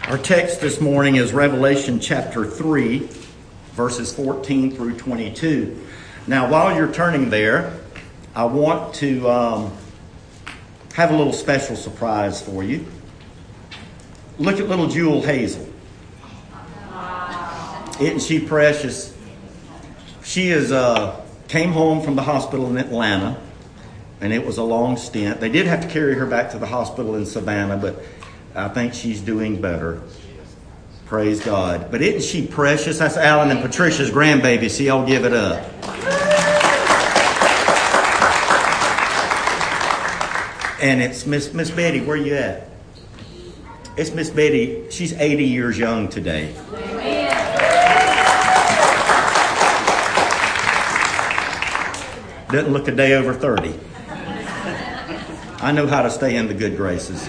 Our text this morning is Revelation chapter 3, verses 14 through 22. Now, while you're turning there, I want to have a little special surprise for you. Look at little Jewel Hazel. Isn't she precious? She came home from the hospital in Atlanta, and it was a long stint. They did have to carry her back to the hospital in Savannah, but I think she's doing better. Praise God. But isn't she precious? That's Alan and Patricia's grandbaby. See, I'll give it up. And it's Miss Betty. Where you at? It's Miss Betty. She's 80 years young today. Doesn't look a day over 30. I know how to stay in the good graces.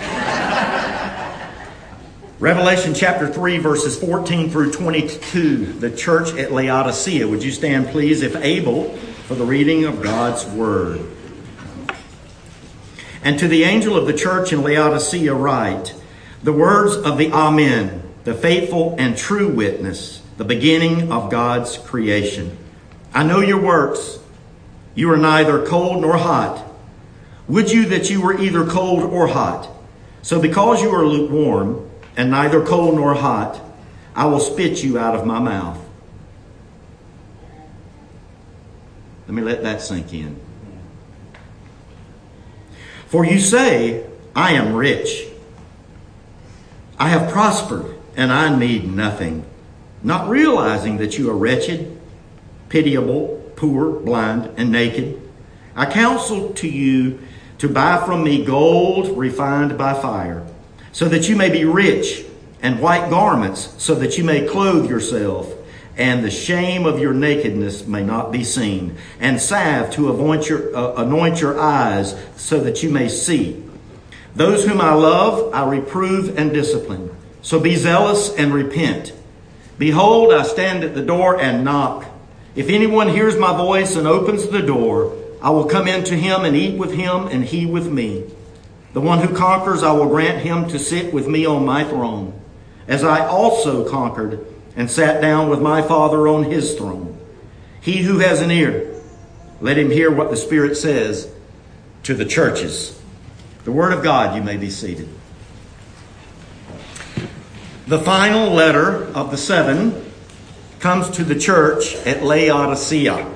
Revelation chapter 3, verses 14 through 22, the church at Laodicea. Would you stand, please, if able, for the reading of God's word? And to the angel of the church in Laodicea write, the words of the Amen, the faithful and true witness, the beginning of God's creation. I know your works. You are neither cold nor hot. Would you that you were either cold or hot? So because you are lukewarm, and neither cold nor hot, I will spit you out of my mouth. Let me let that sink in. For you say, I am rich. I have prospered, and I need nothing, not realizing that you are wretched, pitiable, poor, blind, and naked. I counsel to you to buy from me gold refined by fire, so that you may be rich, and white garments, so that you may clothe yourself, and the shame of your nakedness may not be seen, and salve to anoint your eyes, so that you may see. Those whom I love, I reprove and discipline. So be zealous and repent. Behold, I stand at the door and knock. If anyone hears my voice and opens the door, I will come in to him and eat with him, and he with me. The one who conquers, I will grant him to sit with me on my throne, as I also conquered and sat down with my Father on his throne. He who has an ear, let him hear what the Spirit says to the churches. The word of God, you may be seated. The final letter of the seven comes to the church at Laodicea.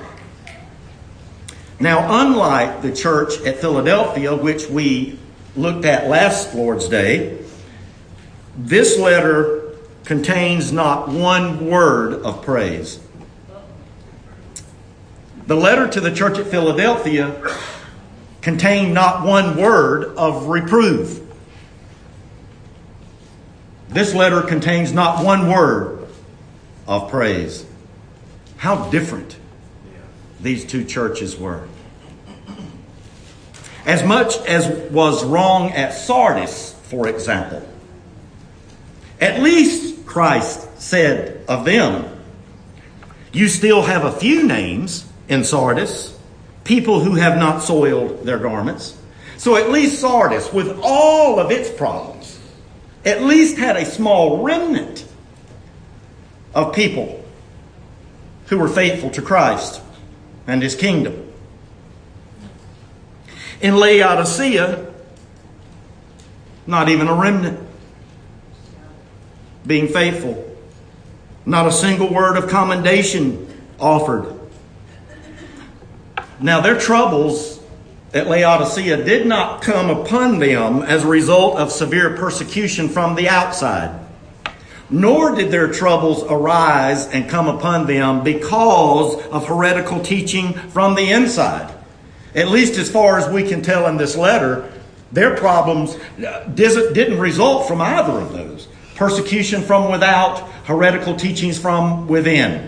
Now, unlike the church at Philadelphia, which we looked at last Lord's Day, this letter contains not one word of praise. The letter to the church at Philadelphia contained not one word of reproof. This letter contains not one word of praise. How different these two churches were. As much as was wrong at Sardis, for example, at least Christ said of them, you still have a few names in Sardis, people who have not soiled their garments. So at least Sardis, with all of its problems, at least had a small remnant of people who were faithful to Christ and his kingdom. In Laodicea, not even a remnant being faithful. Not a single word of commendation offered. Now, their troubles at Laodicea did not come upon them as a result of severe persecution from the outside. Nor did their troubles arise and come upon them because of heretical teaching from the inside. At least as far as we can tell in this letter, their problems didn't result from either of those. Persecution from without, heretical teachings from within.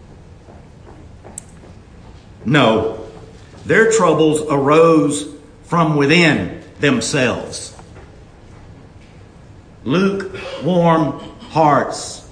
No, their troubles arose from within themselves. Lukewarm hearts.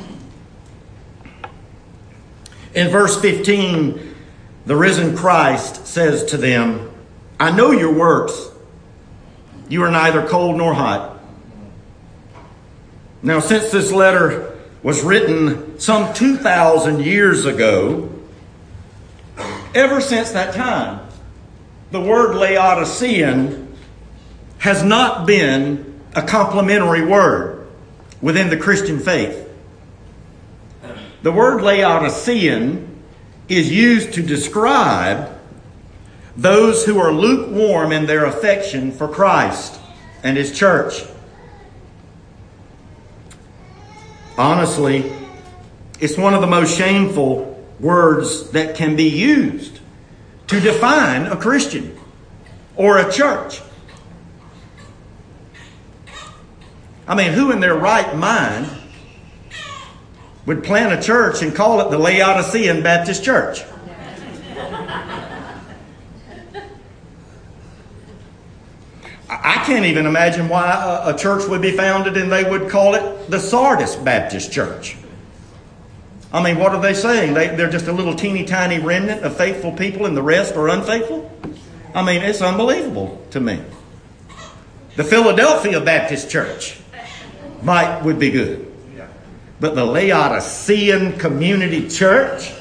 In verse 15, the risen Christ says to them, I know your works. You are neither cold nor hot. Now, since this letter was written some 2,000 years ago, ever since that time, the word Laodicean has not been a complimentary word within the Christian faith. The word Laodicean is used to describe those who are lukewarm in their affection for Christ and His church. Honestly, it's one of the most shameful words that can be used to define a Christian or a church. I mean, who in their right mind would plant a church and call it the Laodicean Baptist Church? I can't even imagine why a church would be founded and they would call it the Sardis Baptist Church. I mean, what are they saying? They're just a little teeny tiny remnant of faithful people and the rest are unfaithful? I mean, it's unbelievable to me. The Philadelphia Baptist Church would be good. But the Laodicean Community Church?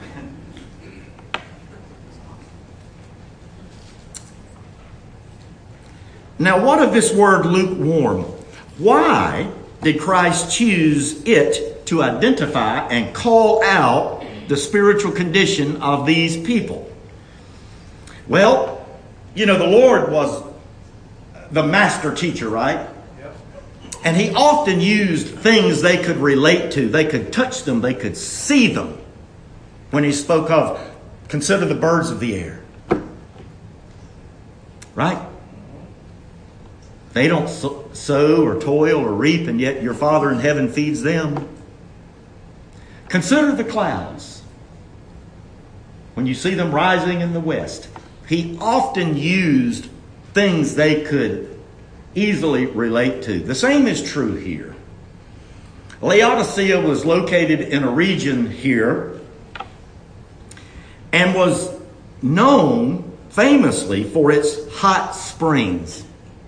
Now, what of this word lukewarm? Why did Christ choose it to identify and call out the spiritual condition of these people? Well, you know, the Lord was the master teacher, right? And He often used things they could relate to. They could touch them. They could see them. When He spoke of, consider the birds of the air. Right? They don't sow or toil or reap, and yet your Father in heaven feeds them. Consider the clouds. When you see them rising in the west, He often used things they could easily relate to. The same is true here. Laodicea was located in a region here and was known famously for its hot springs.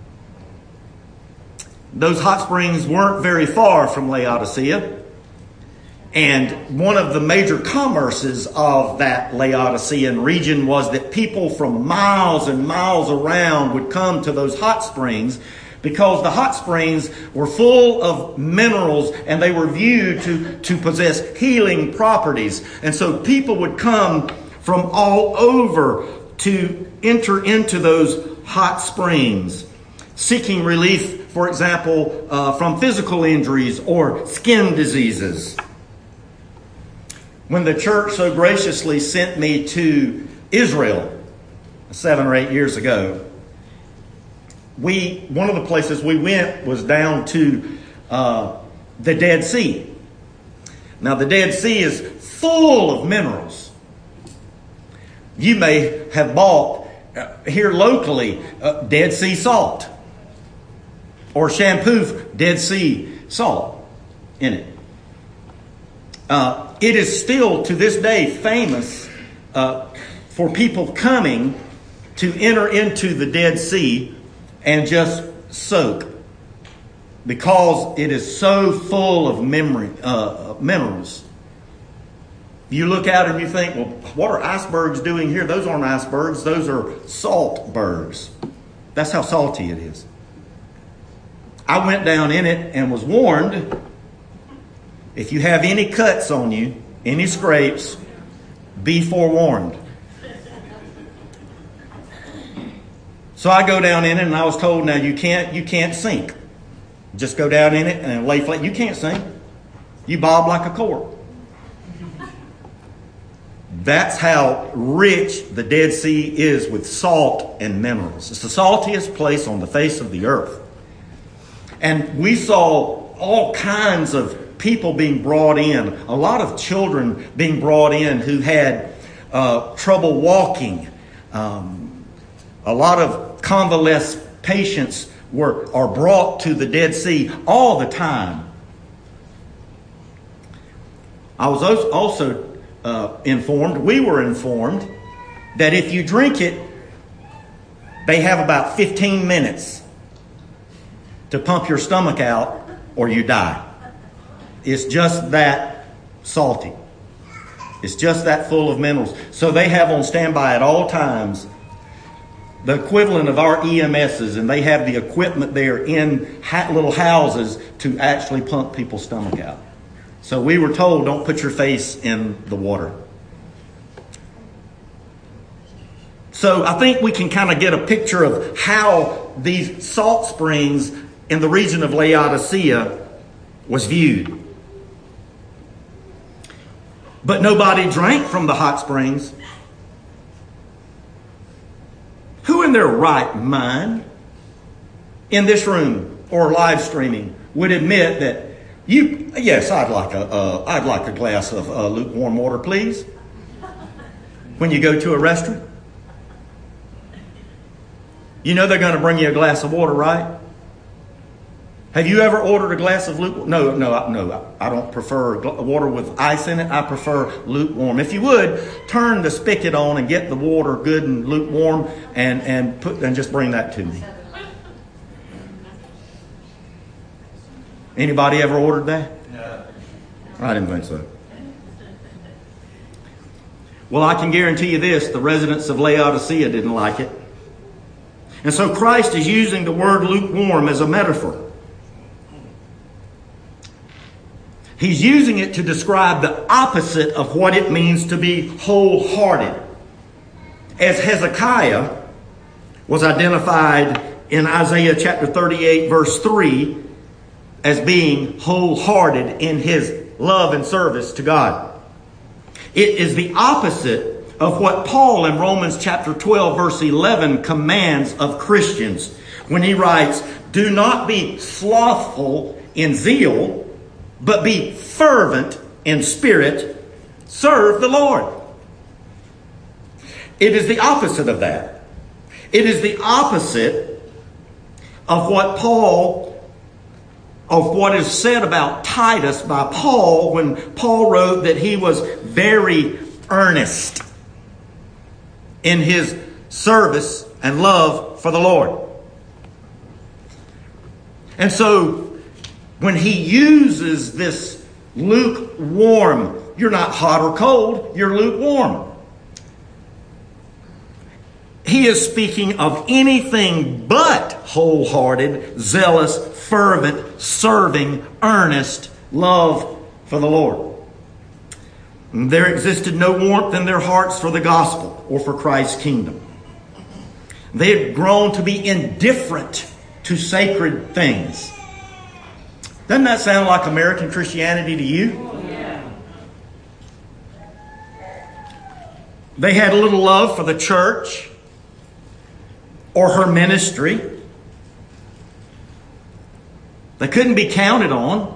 Those hot springs weren't very far from Laodicea. And one of the major commerces of that Laodicean region was that people from miles and miles around would come to those hot springs because the hot springs were full of minerals and they were viewed to possess healing properties. And so people would come from all over to enter into those hot springs, seeking relief, for example, from physical injuries or skin diseases. When the church so graciously sent me to Israel 7 or 8 years ago, one of the places we went was down to the Dead Sea. Now, the Dead Sea is full of minerals. You may have bought here locally Dead Sea salt or shampoo Dead Sea salt in it. It is still to this day famous for people coming to enter into the Dead Sea and just soak because it is so full of minerals. You look out and you think, well, what are icebergs doing here? Those aren't icebergs. Those are salt bergs. That's how salty it is. I went down in it and was warned, if you have any cuts on you, any scrapes, be forewarned. So I go down in it and I was told, now you can't sink. Just go down in it and lay flat. You can't sink. You bob like a cork. That's how rich the Dead Sea is with salt and minerals. It's the saltiest place on the face of the earth. And we saw all kinds of people being brought in, a lot of children being brought in who had trouble walking. A lot of convalescent patients are brought to the Dead Sea all the time. I was also we were informed that if you drink it, they have about 15 minutes to pump your stomach out or you die. It's just that salty. It's just that full of minerals. So they have on standby at all times the equivalent of our EMSs, and they have the equipment there in little houses to actually pump people's stomach out. So we were told, don't put your face in the water. So I think we can kind of get a picture of how these salt springs in the region of Laodicea was viewed. But nobody drank from the hot springs. Who in their right mind in this room or live streaming would admit that yes, I'd like a glass of lukewarm water, please, when you go to a restaurant? You know they're going to bring you a glass of water, right? Have you ever ordered a glass of lukewarm? No, I don't prefer water with ice in it. I prefer lukewarm. If you would, turn the spigot on and get the water good and lukewarm and just bring that to me. Anybody ever ordered that? No. I didn't think so. Well, I can guarantee you this, the residents of Laodicea didn't like it. And so Christ is using the word lukewarm as a metaphor. He's using it to describe the opposite of what it means to be wholehearted. As Hezekiah was identified in Isaiah chapter 38 verse 3 as being wholehearted in his love and service to God. It is the opposite of what Paul in Romans chapter 12 verse 11 commands of Christians when he writes, "Do not be slothful in zeal, but be fervent in spirit, serve the Lord." It is the opposite of that. It is the opposite of what is said about Titus by Paul when Paul wrote that he was very earnest in his service and love for the Lord. And so when he uses this lukewarm, you're not hot or cold, you're lukewarm. He is speaking of anything but wholehearted, zealous, fervent, serving, earnest love for the Lord. There existed no warmth in their hearts for the gospel or for Christ's kingdom. They had grown to be indifferent to sacred things. Doesn't that sound like American Christianity to you? Yeah. They had little love for the church or her ministry. They couldn't be counted on.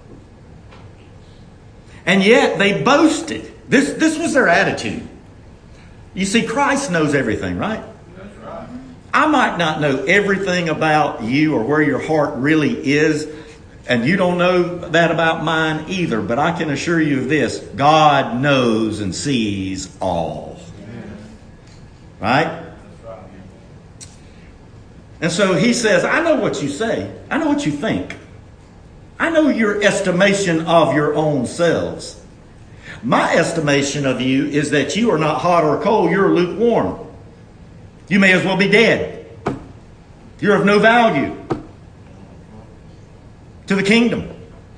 And yet they boasted. This was their attitude. You see, Christ knows everything, right? That's right. I might not know everything about you or where your heart really is, and you don't know that about mine either, but I can assure you of this: God knows and sees all. Right? And so he says, I know what you say. I know what you think. I know your estimation of your own selves. My estimation of you is that you are not hot or cold. You're lukewarm. You may as well be dead. You're of no value to the kingdom.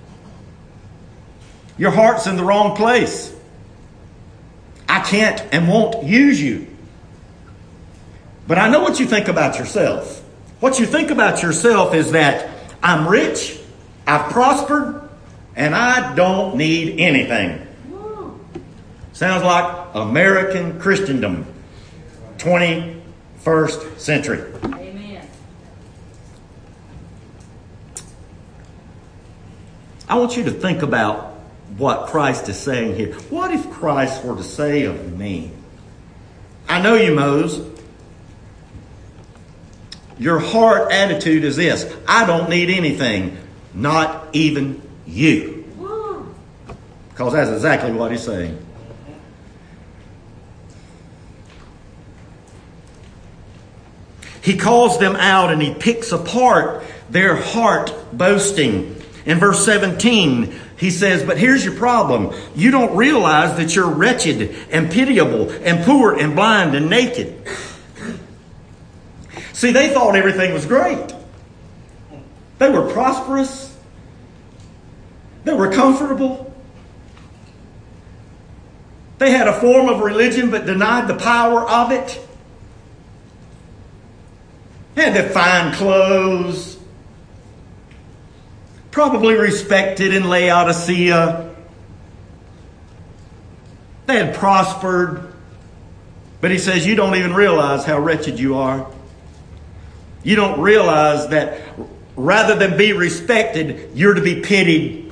Your heart's in the wrong place. I can't and won't use you. But I know what you think about yourself. What you think about yourself is that I'm rich, I've prospered, and I don't need anything. Sounds like American Christendom, 21st century. Amen. I want you to think about what Christ is saying here. What if Christ were to say of me, I know you, Moses. Your heart attitude is this: I don't need anything, not even you. Because that's exactly what he's saying. He calls them out and he picks apart their heart boasting. In verse 17, He says, but here's your problem. You don't realize that you're wretched and pitiable and poor and blind and naked. See, they thought everything was great. They were prosperous. They were comfortable. They had a form of religion but denied the power of it. They had the fine clothes. Probably respected in Laodicea. They had prospered. But he says, you don't even realize how wretched you are. You don't realize that rather than be respected, you're to be pitied.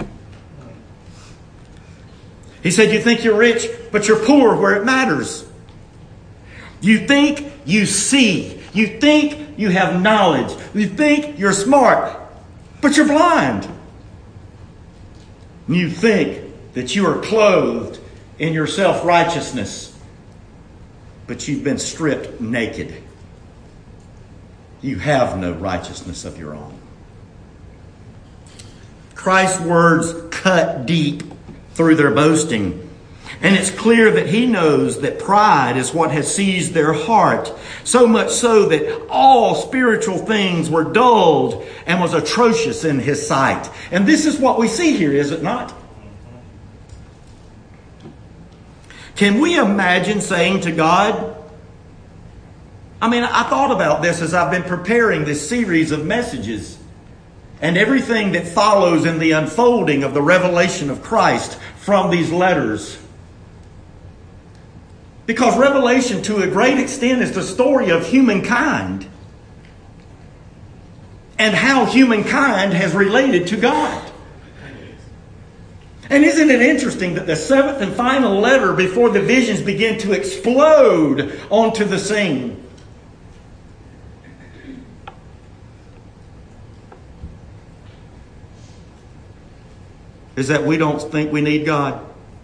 He said, you think you're rich, but you're poor where it matters. You think you see. You think you have knowledge. You think you're smart, but you're blind. You think that you are clothed in your self-righteousness, but you've been stripped naked. You have no righteousness of your own. Christ's words cut deep through their boasting. And it's clear that he knows that pride is what has seized their heart. So much so that all spiritual things were dulled and was atrocious in his sight. And this is what we see here, is it not? Can we imagine saying to God, I thought about this as I've been preparing this series of messages and everything that follows in the unfolding of the revelation of Christ from these letters. Because Revelation, to a great extent, is the story of humankind and how humankind has related to God. And isn't it interesting that the seventh and final letter before the visions begin to explode onto the scene is that we don't think we need God.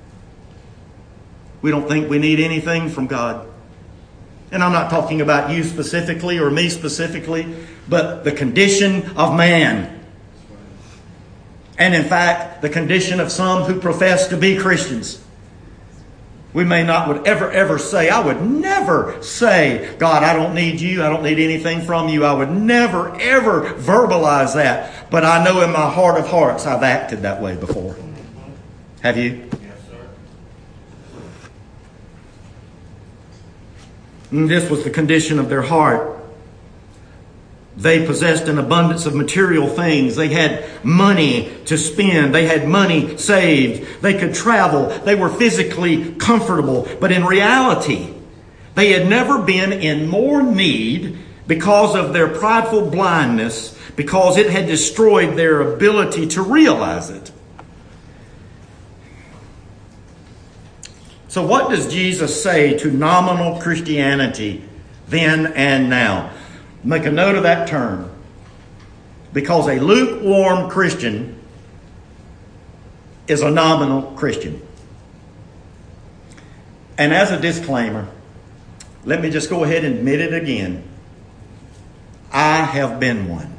We don't think we need anything from God. And I'm not talking about you specifically or me specifically, but the condition of man. And in fact, the condition of some who profess to be Christians. We may not would ever say, I would never say, God, I don't need you. I don't need anything from you. I would never, ever verbalize that. But I know in my heart of hearts, I've acted that way before. Have you? Yes, sir. And this was the condition of their heart. They possessed an abundance of material things. They had money to spend. They had money saved. They could travel. They were physically comfortable. But in reality, they had never been in more need because of their prideful blindness, because it had destroyed their ability to realize it. So what does Jesus say to nominal Christianity then and now? Make a note of that term. Because a lukewarm Christian is a nominal Christian. And as a disclaimer, let me just go ahead and admit it again. I have been one.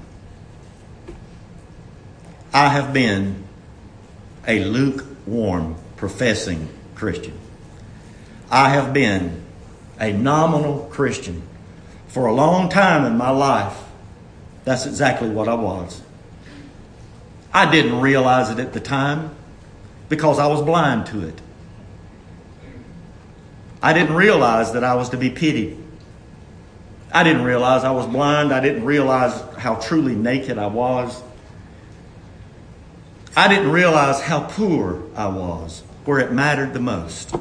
I have been a lukewarm professing Christian. I have been a nominal Christian. For a long time in my life, that's exactly what I was. I didn't realize it at the time because I was blind to it. I didn't realize that I was to be pitied. I didn't realize I was blind. I didn't realize how truly naked I was. I didn't realize how poor I was, where it mattered the most.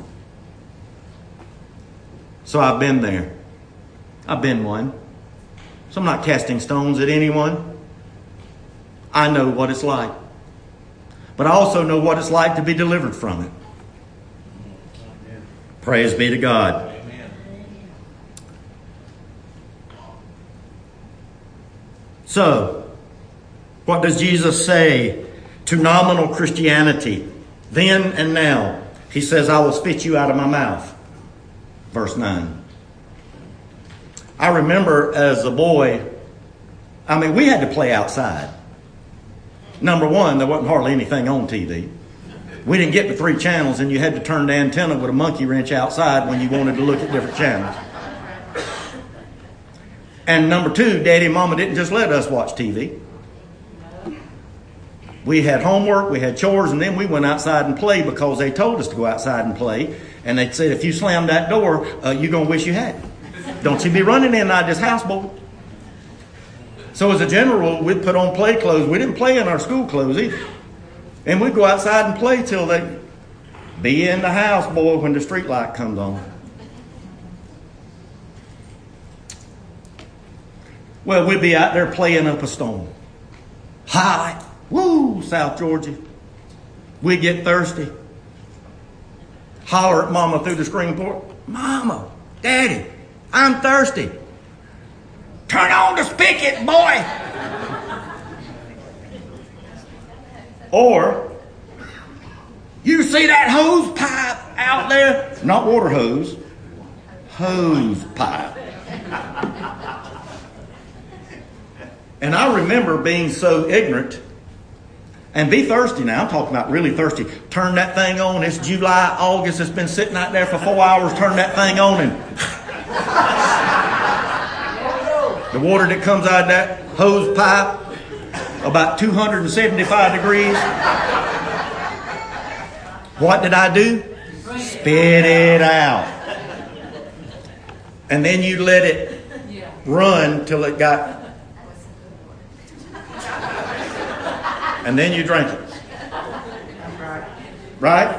So I've been there. I've been one. So I'm not casting stones at anyone. I know what it's like. But I also know what it's like to be delivered from it. Amen. Praise be to God. Amen. So, what does Jesus say to nominal Christianity then and now? He says, I will spit you out of my mouth. Verse 9. I remember as a boy, we had to play outside. Number one, there wasn't hardly anything on TV. We didn't get the 3 channels, and you had to turn the antenna with a monkey wrench outside when you wanted to look at different channels. And number 2, Daddy and Mama didn't just let us watch TV. We had homework, we had chores, and then we went outside and played because they told us to go outside and play. And they said, if you slam that door, you're going to wish you had. Don't you be running in and out of this house, boy. So as a general rule, we'd put on play clothes. We didn't play in our school clothes either. And we'd go outside and play till they be in the house, boy, when the street light comes on. Well, we'd be out there playing up a storm. Hi, woo, South Georgia. We'd get thirsty. Holler at Mama through the screen door. Mama, Daddy, I'm thirsty. Turn on the spigot, boy. Or, you see that hose pipe out there? Not water hose. Hose pipe. And I remember being so ignorant. And be thirsty now. I'm talking about really thirsty. Turn that thing on. It's July, August. It's been sitting out there for 4 hours. Turn that thing on and the water that comes out of that hose pipe, about 275 degrees. What did I do? Spit it out. And then you let it run till it got... And then you drink it. Right?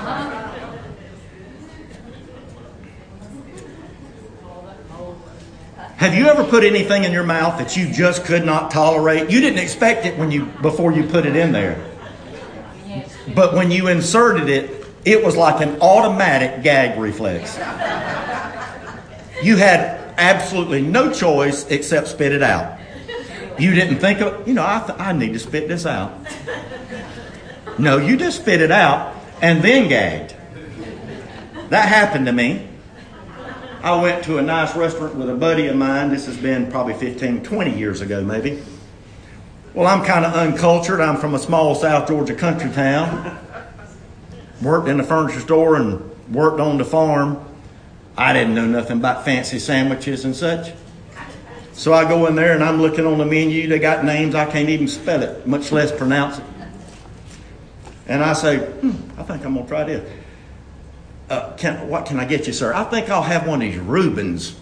Have you ever put anything in your mouth that you just could not tolerate? You didn't expect it before you put it in there. But when you inserted it, it was like an automatic gag reflex. You had absolutely no choice except spit it out. You didn't think of, I need to spit this out. No, you just spit it out and then gagged. That happened to me. I went to a nice restaurant with a buddy of mine. This has been probably 15, 20 years ago maybe. Well, I'm kind of uncultured. I'm from a small South Georgia country town. Worked in the furniture store and worked on the farm. I didn't know nothing about fancy sandwiches and such. So I go in there and I'm looking on the menu. They got names. I can't even spell it, much less pronounce it. And I say, I think I'm going to try this. What can I get you, sir? I think I'll have one of these Reubens.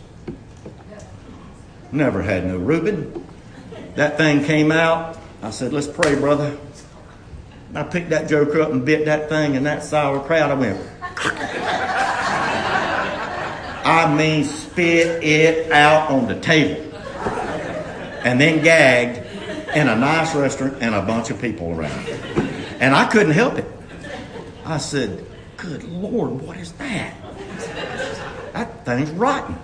Never had no Reuben. That thing came out. I said, let's pray, brother. I picked that joker up and bit that thing, and that sauerkraut, I went. I mean, spit it out on the table. And then gagged in a nice restaurant and a bunch of people around. And I couldn't help it. I said, good Lord, what is that? That thing's rotten.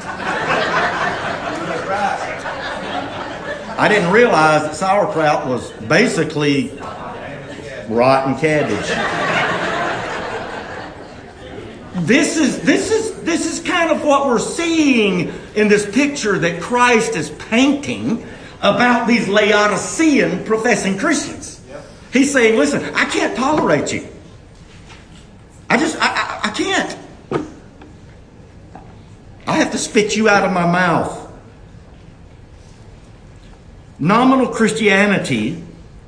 I didn't realize that sauerkraut was basically rotten cabbage. This is kind of what we're seeing in this picture that Christ is painting about these Laodicean professing Christians. He's saying, listen, I can't tolerate you. I can't. I have to spit you out of my mouth. Nominal Christianity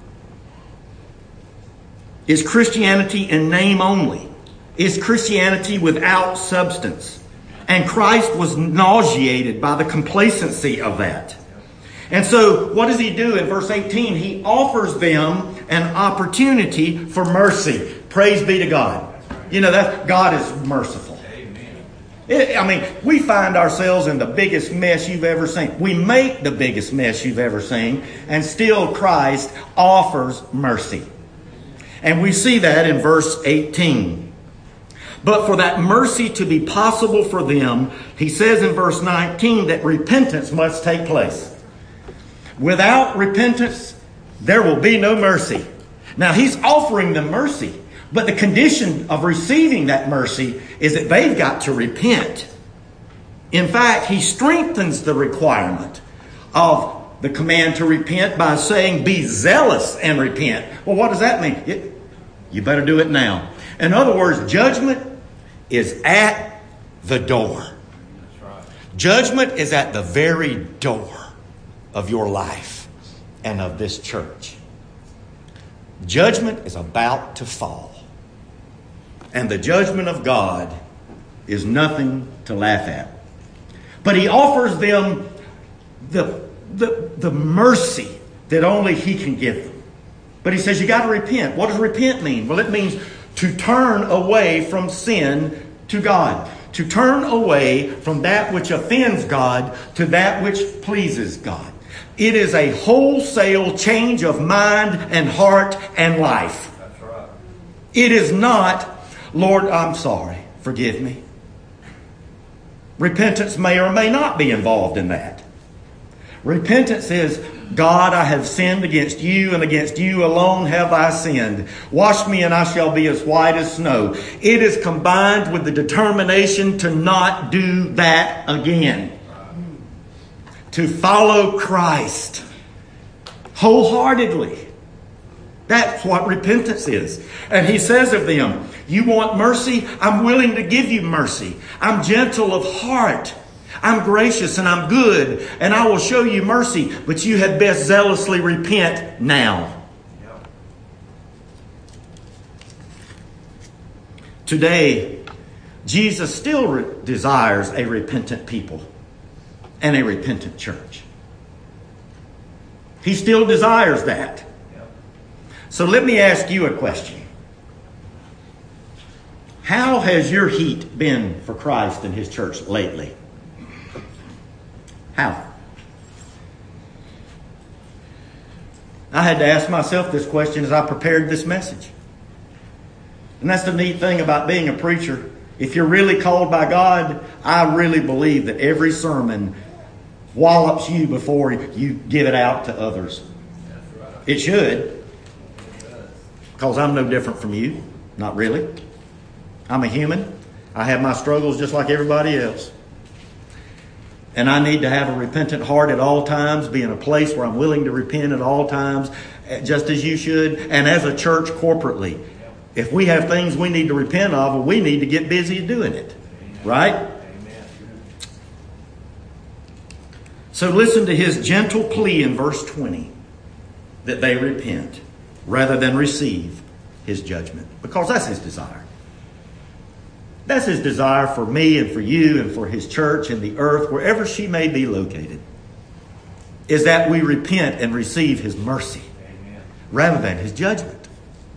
is Christianity in name only. Is Christianity without substance. And Christ was nauseated by the complacency of that. And so what does he do in verse 18? He offers them an opportunity for mercy. Praise be to God. You know that God is merciful. We find ourselves in the biggest mess you've ever seen. We make the biggest mess you've ever seen. And still Christ offers mercy. And we see that in verse 18. But for that mercy to be possible for them, he says in verse 19 that repentance must take place. Without repentance, there will be no mercy. Now, he's offering them mercy. But the condition of receiving that mercy is that they've got to repent. In fact, he strengthens the requirement of the command to repent by saying, be zealous and repent. Well, what does that mean? You better do it now. In other words, judgment is at the door. Judgment is at the very door of your life and of this church. Judgment is about to fall. And the judgment of God is nothing to laugh at. But he offers them the mercy that only he can give them. But he says you got to repent. What does repent mean? Well, it means to turn away from sin to God. To turn away from that which offends God to that which pleases God. It is a wholesale change of mind and heart and life. That's right. It is not, Lord, I'm sorry, forgive me. Repentance may or may not be involved in that. Repentance is, God, I have sinned against you, and against you alone have I sinned. Wash me and I shall be as white as snow. It is combined with the determination to not do that again. To follow Christ wholeheartedly. That's what repentance is. And he says of them, you want mercy? I'm willing to give you mercy. I'm gentle of heart. I'm gracious and I'm good, and I will show you mercy, but you had best zealously repent now. Yep. Today, Jesus still desires a repentant people and a repentant church. He still desires that. Yep. So let me ask you a question. How has your heat been for Christ and His church lately? How? I had to ask myself this question as I prepared this message. And that's the neat thing about being a preacher. If you're really called by God, I really believe that every sermon wallops you before you give it out to others. It should. Because I'm no different from you. Not really. I'm a human. I have my struggles just like everybody else. And I need to have a repentant heart at all times, be in a place where I'm willing to repent at all times, just as you should, and as a church corporately. If we have things we need to repent of, well, we need to get busy doing it. Right? Amen. So listen to his gentle plea in verse 20, that they repent rather than receive his judgment. Because that's his desire. That's his desire for me and for you and for his church and the earth, wherever she may be located, is that we repent and receive his mercy. Amen. Rather than his judgment.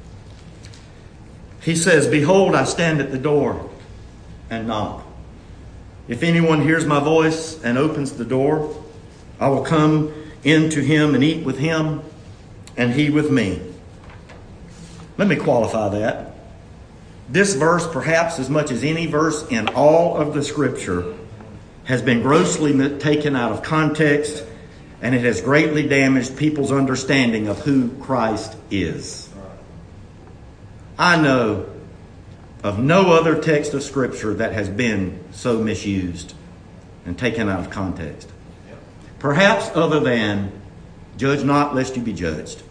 He says, behold, I stand at the door and knock. If anyone hears my voice and opens the door, I will come into him and eat with him and he with me. Let me qualify that. This verse, perhaps as much as any verse in all of the Scripture, has been grossly taken out of context, and it has greatly damaged people's understanding of who Christ is. I know of no other text of Scripture that has been so misused and taken out of context. Perhaps other than, judge not lest you be judged.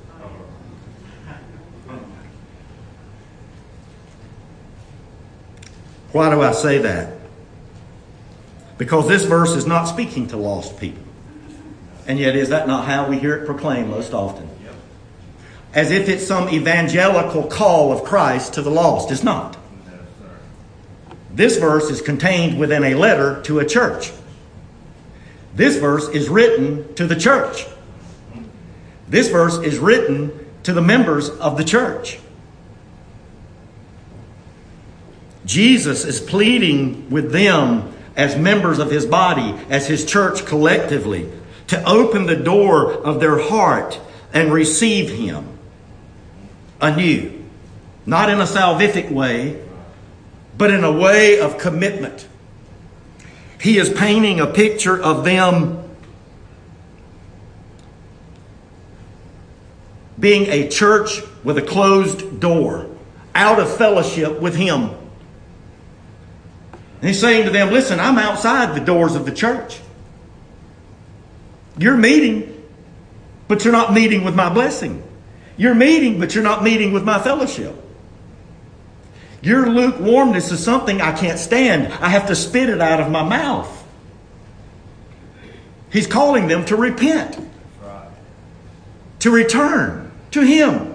Why do I say that? Because this verse is not speaking to lost people. And yet, is that not how we hear it proclaimed most often? As if it's some evangelical call of Christ to the lost. It's not. This verse is contained within a letter to a church. This verse is written to the church. This verse is written to the members of the church. Jesus is pleading with them as members of his body, as his church collectively, to open the door of their heart and receive him anew. Not in a salvific way, but in a way of commitment. He is painting a picture of them being a church with a closed door, out of fellowship with him. And he's saying to them, listen, I'm outside the doors of the church. You're meeting, but you're not meeting with my blessing. You're meeting, but you're not meeting with my fellowship. Your lukewarmness is something I can't stand. I have to spit it out of my mouth. He's calling them to repent. To return to Him.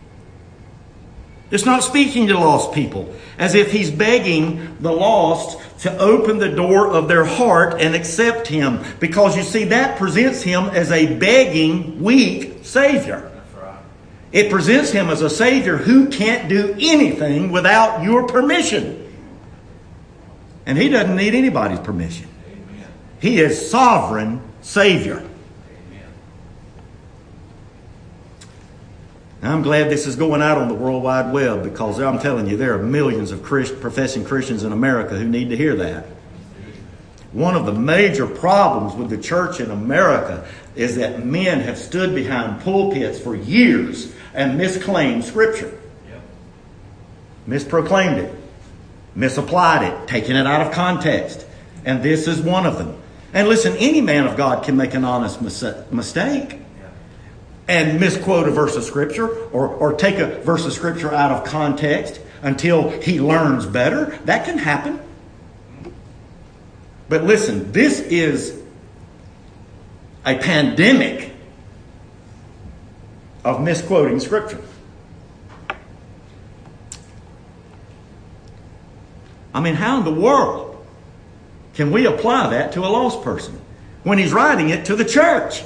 It's not speaking to lost people as if He's begging the lost to open the door of their heart and accept Him. Because you see, that presents Him as a begging, weak Savior. It presents Him as a Savior who can't do anything without your permission. And He doesn't need anybody's permission. He is sovereign Savior. Now, I'm glad this is going out on the World Wide Web, because I'm telling you, there are millions of professing Christians in America who need to hear that. One of the major problems with the church in America is that men have stood behind pulpits for years and misclaimed Scripture. Misproclaimed it. Misapplied it. Taken it out of context. And this is one of them. And listen, any man of God can make an honest mistake and misquote a verse of Scripture or take a verse of Scripture out of context until he learns better. That can happen. But listen, this is a pandemic of misquoting Scripture. I mean, how in the world can we apply that to a lost person when he's writing it to the church?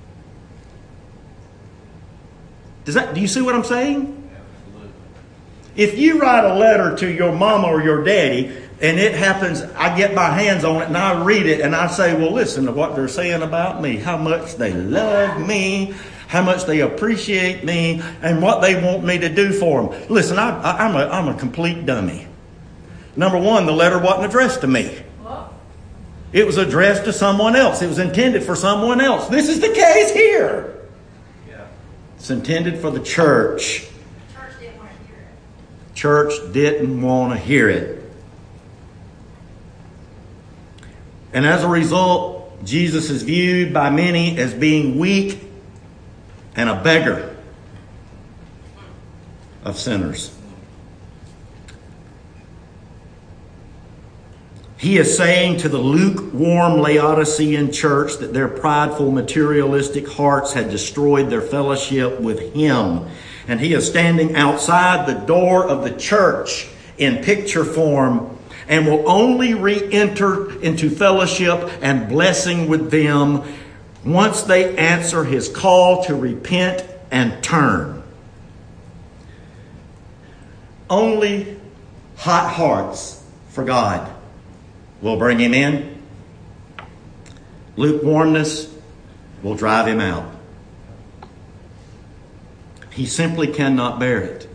Do you see what I'm saying? If you write a letter to your mama or your daddy, and it happens, I get my hands on it and I read it and I say, well, listen to what they're saying about me, how much they love me, how much they appreciate me, and what they want me to do for them. Listen, I'm a complete dummy. Number one, the letter wasn't addressed to me. It was addressed to someone else. It was intended for someone else. This is the case here. It's intended for the church. Church didn't want to hear it. And as a result, Jesus is viewed by many as being weak and a beggar of sinners. He is saying to the lukewarm Laodicean church that their prideful, materialistic hearts had destroyed their fellowship with Him. And He is standing outside the door of the church in picture form and will only re-enter into fellowship and blessing with them once they answer His call to repent and turn. Only hot hearts for God will bring Him in. Lukewarmness will drive Him out. He simply cannot bear it.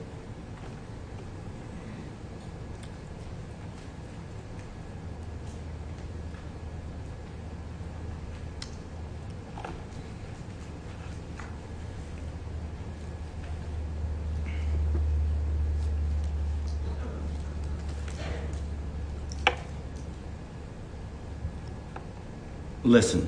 Listen.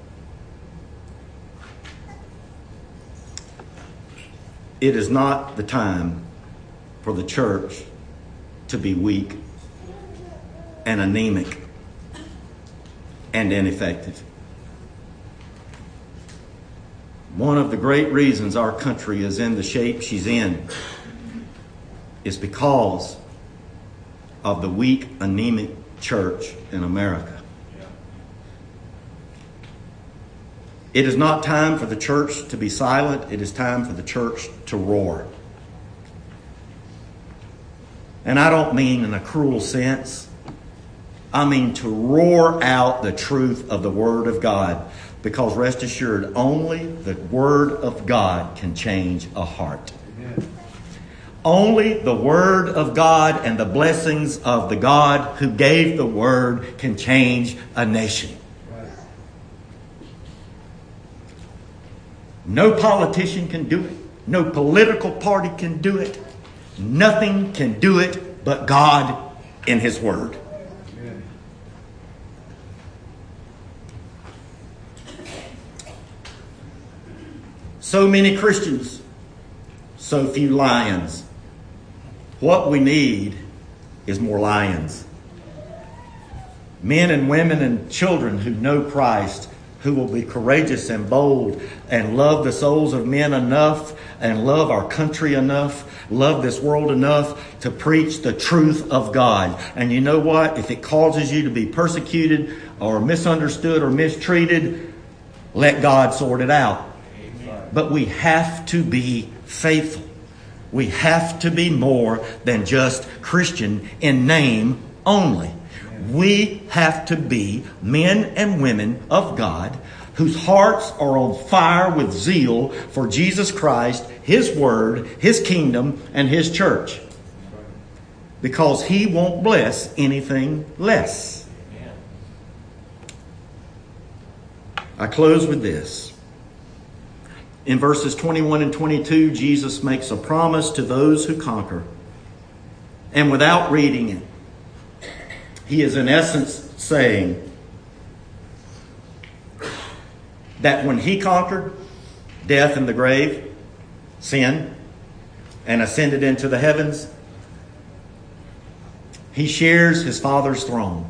It is not the time for the church to be weak and anemic and ineffective. One of the great reasons our country is in the shape she's in is because of the weak, anemic church in America. It is not time for the church to be silent. It is time for the church to roar. And I don't mean in a cruel sense. I mean to roar out the truth of the Word of God. Because rest assured, only the Word of God can change a heart. Amen. Only the Word of God and the blessings of the God who gave the Word can change a nation. No politician can do it. No political party can do it. Nothing can do it but God in His Word. Amen. So many Christians, so few lions. What we need is more lions. Men and women and children who know Christ, who will be courageous and bold and love the souls of men enough and love our country enough, love this world enough to preach the truth of God. And you know what? If it causes you to be persecuted or misunderstood or mistreated, let God sort it out. Amen. But we have to be faithful. We have to be more than just Christian in name only. We have to be men and women of God whose hearts are on fire with zeal for Jesus Christ, His Word, His kingdom, and His church. Because He won't bless anything less. I close with this. In verses 21 and 22, Jesus makes a promise to those who conquer. And without reading it, He is in essence saying that when He conquered death and the grave, sin, and ascended into the heavens, He shares His Father's throne.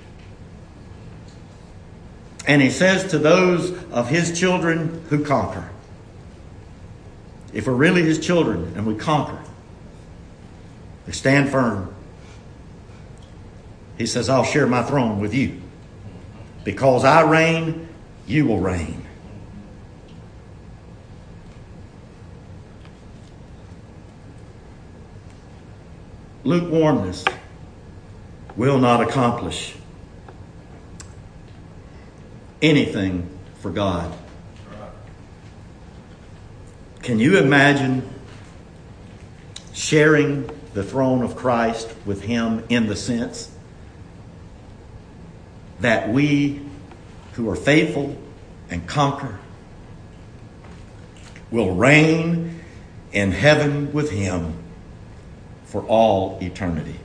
And He says to those of His children who conquer, if we're really His children and we conquer, we stand firm. He says, I'll share my throne with you. Because I reign, you will reign. Lukewarmness will not accomplish anything for God. Can you imagine sharing the throne of Christ with Him in the sense that we who are faithful and conquer will reign in heaven with Him for all eternity?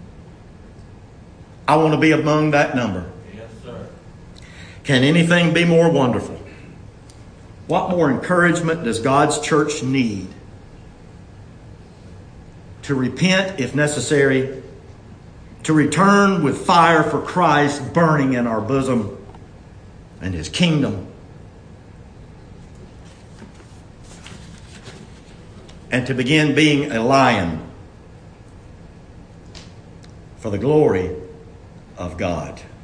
I want to be among that number. Yes, sir. Can anything be more wonderful? What more encouragement does God's church need? To repent if necessary, to return with fire for Christ burning in our bosom and His kingdom, and to begin being a lion for the glory of God.